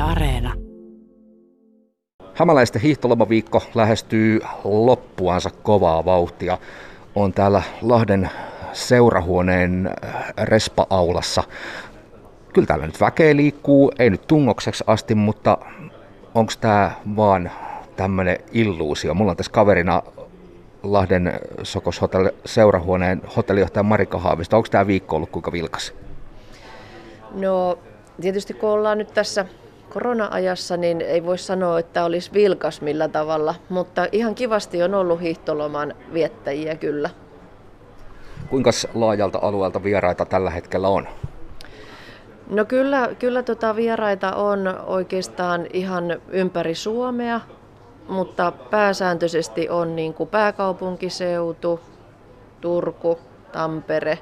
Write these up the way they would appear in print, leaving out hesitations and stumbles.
Areena. Hämäläisten hiihtolomaviikko lähestyy loppuansa kovaa vauhtia. On täällä Lahden seurahuoneen respa-aulassa. Kyllä täällä nyt väkeä liikkuu, ei nyt tungokseksi asti, mutta onko tää vaan tämmönen illuusio? Mulla on tässä kaverina Lahden Sokos seurahuoneen hotellijohtaja Marika Haavisto. Onko tää viikko ollut kuinka vilkas? No tietysti kun ollaan nyt tässä korona-ajassa, niin ei voi sanoa, että olisi vilkas millä tavalla, mutta ihan kivasti on ollut hiihtoloman viettäjiä kyllä. Kuinka laajalta alueelta vieraita tällä hetkellä on? No kyllä vieraita on oikeastaan ihan ympäri Suomea, mutta pääsääntöisesti on niin kuin pääkaupunkiseutu, Turku, Tampere,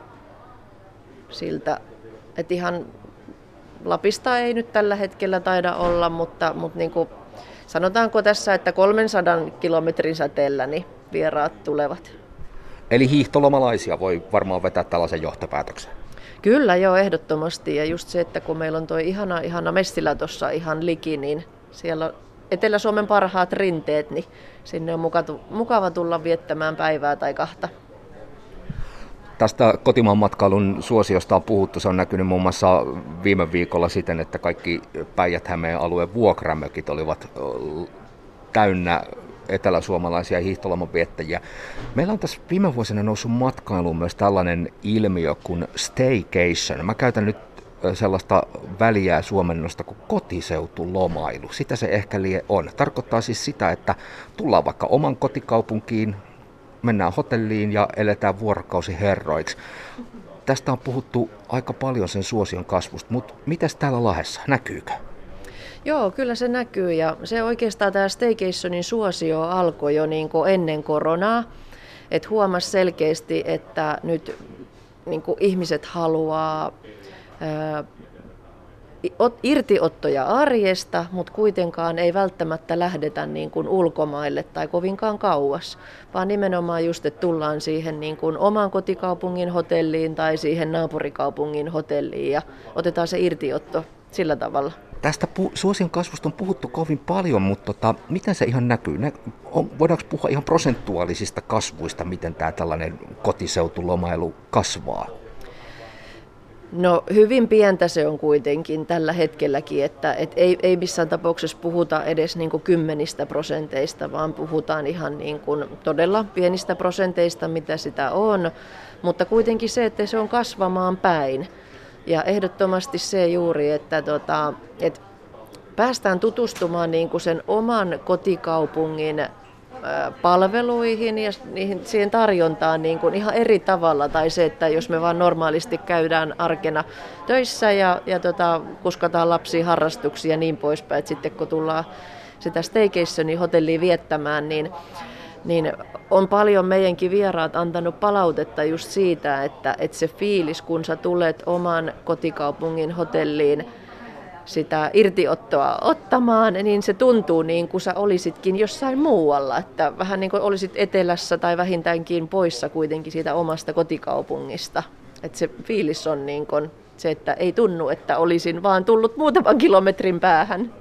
siltä, että ihan Lapista ei nyt tällä hetkellä taida olla, mutta niin kuin sanotaanko tässä, että 300 kilometrin säteellä niin vieraat tulevat. Eli hiihtolomalaisia voi varmaan vetää tällaisen johtopäätöksen. Kyllä joo, ehdottomasti. Ja just se, että kun meillä on tuo ihana Messilä tuossa ihan liki, niin siellä on Etelä-Suomen parhaat rinteet, niin sinne on mukava tulla viettämään päivää tai kahta. Tästä kotimaan matkailun suosiosta on puhuttu. Se on näkynyt muun muassa viime viikolla siten, että kaikki Päijät-Hämeen alueen vuokramökit olivat täynnä eteläsuomalaisia hiihtolomanviettäjiä. Meillä on tässä viime vuosina noussut matkailuun myös tällainen ilmiö kuin staycation. Mä käytän nyt sellaista väliä suomennosta kuin kotiseutulomailu. Sitä se ehkä on. Tarkoittaa siis sitä, että tullaan vaikka oman kotikaupunkiin, mennään hotelliin ja eletään vuorokausi herroiksi. Tästä on puhuttu aika paljon sen suosion kasvusta, mutta mitäs täällä Lahdessa? Näkyykö? Joo, kyllä se näkyy ja se oikeastaan tämä staycationin suosio alkoi jo niin kuin ennen koronaa. Et huomasi selkeästi, että nyt niin kuin ihmiset haluaa irtiottoja arjesta, mutta kuitenkaan ei välttämättä lähdetä niin kuin ulkomaille tai kovinkaan kauas, vaan nimenomaan just, että tullaan siihen niin kuin oman kotikaupungin hotelliin tai siihen naapurikaupungin hotelliin ja otetaan se irtiotto sillä tavalla. Tästä suosion kasvusta on puhuttu kovin paljon, mutta miten se ihan näkyy? Voidaanko puhua ihan prosentuaalisista kasvuista, miten tämä tällainen kotiseutulomailu kasvaa? No hyvin pientä se on kuitenkin tällä hetkelläkin, että ei missään tapauksessa puhuta edes niin kuin 10%, vaan puhutaan ihan niin kuin todella pienistä prosenteista, mitä sitä on, mutta kuitenkin se, että se on kasvamaan päin. Ja ehdottomasti se juuri, että päästään tutustumaan niin kuin sen oman kotikaupungin palveluihin ja siihen tarjontaan niin kuin ihan eri tavalla. Tai se, että jos me vaan normaalisti käydään arkena töissä ja kuskataan lapsiin harrastuksia ja niin poispäin, että sitten kun tullaan sitä staycationin hotelliin viettämään, niin on paljon meidänkin vieraat antanut palautetta just siitä, että se fiilis, kun sä tulet oman kotikaupungin hotelliin sitä irtiottoa ottamaan, niin se tuntuu niin kuin sä olisitkin jossain muualla, että vähän niin kuin olisit etelässä tai vähintäänkin poissa kuitenkin siitä omasta kotikaupungista. Että se fiilis on niin kuin se, että ei tunnu, että olisin vaan tullut muutaman kilometrin päähän.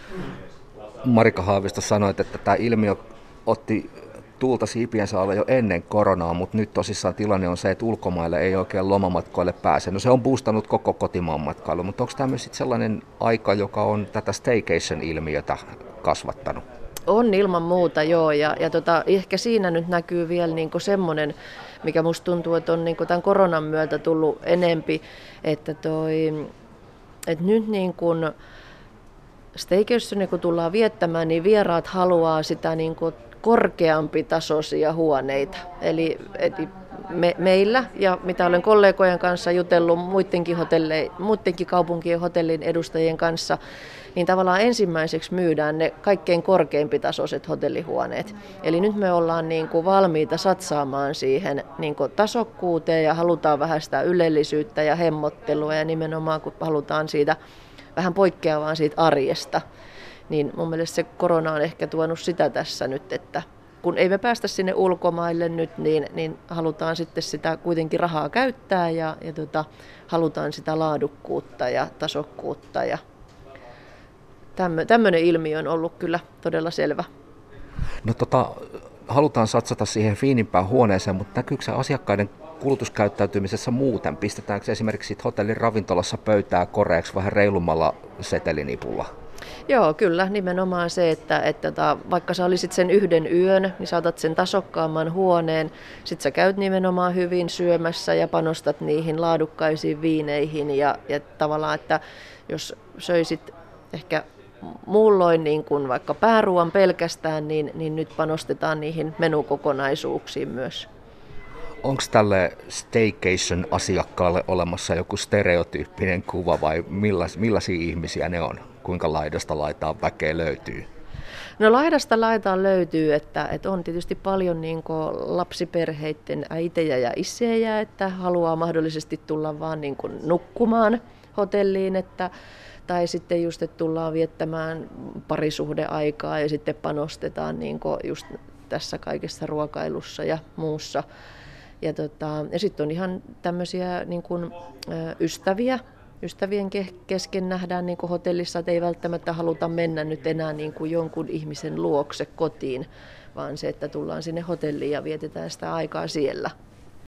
Marika Haavisto sanoi, että tämä ilmiö otti tuulta siipiensä alle jo ennen koronaa, mutta nyt tosissaan tilanne on se, että ulkomaille ei oikein lomamatkoille pääse. No se on boostannut koko kotimaan matkailu, mutta onko tämä myös sellainen aika, joka on tätä staycation-ilmiötä kasvattanut? On ilman muuta, joo. Ja ehkä siinä nyt näkyy vielä niinku semmoinen, mikä musta tuntuu, että on niinku tämän koronan myötä tullut enempi, että nyt niin kun staycationia kun tullaan viettämään, niin vieraat haluaa sitä niinku korkeampi tasoisia huoneita. Eli meillä ja mitä olen kollegojen kanssa jutellut muidenkin kaupunkien hotellin edustajien kanssa, niin tavallaan ensimmäiseksi myydään ne kaikkein korkeimpitasoiset hotellihuoneet. Eli nyt me ollaan niin kuin valmiita satsaamaan siihen niin kuin tasokkuuteen ja halutaan vähän sitä ylellisyyttä ja hemmottelua ja nimenomaan kun halutaan siitä vähän poikkeavaa siitä arjesta. Niin mun mielestä se korona on ehkä tuonut sitä tässä nyt, että kun ei me päästä sinne ulkomaille nyt, niin halutaan sitten sitä kuitenkin rahaa käyttää ja halutaan sitä laadukkuutta ja tasokkuutta ja tämmöinen ilmiö on ollut kyllä todella selvä. No halutaan satsata siihen fiinimpään huoneeseen, mutta näkyykö se asiakkaiden kulutuskäyttäytymisessä muuten? Pistetäänkö esimerkiksi hotellin ravintolassa pöytää koreaksi vähän reilummalla setelinipulla? Joo, kyllä. Nimenomaan se, että vaikka sä olisit sen yhden yön, niin saatat sen tasokkaamman huoneen. Sitten sä käyt nimenomaan hyvin syömässä ja panostat niihin laadukkaisiin viineihin. Ja tavallaan, että jos söisit ehkä muulloin niin kuin vaikka pääruoan pelkästään, niin nyt panostetaan niihin menukokonaisuuksiin myös. Onko tälle staycation-asiakkaalle olemassa joku stereotyyppinen kuva vai millaisia ihmisiä ne on? Kuinka laidasta laitaan väkeä löytyy? No laidasta laitaan löytyy, että on tietysti paljon niin kuin lapsiperheiden äitejä ja isejä, että haluaa mahdollisesti tulla vaan niin kuin nukkumaan hotelliin, tai sitten just, että tullaan viettämään parisuhdeaikaa ja sitten niin kuin just tässä kaikessa ruokailussa ja muussa. Ja sitten on ihan tämmöisiä niin kuin, ystävien kesken nähdään niin kuin hotellissa, että ei välttämättä haluta mennä nyt enää niin kuin jonkun ihmisen luokse kotiin, vaan se, että tullaan sinne hotelliin ja vietetään sitä aikaa siellä.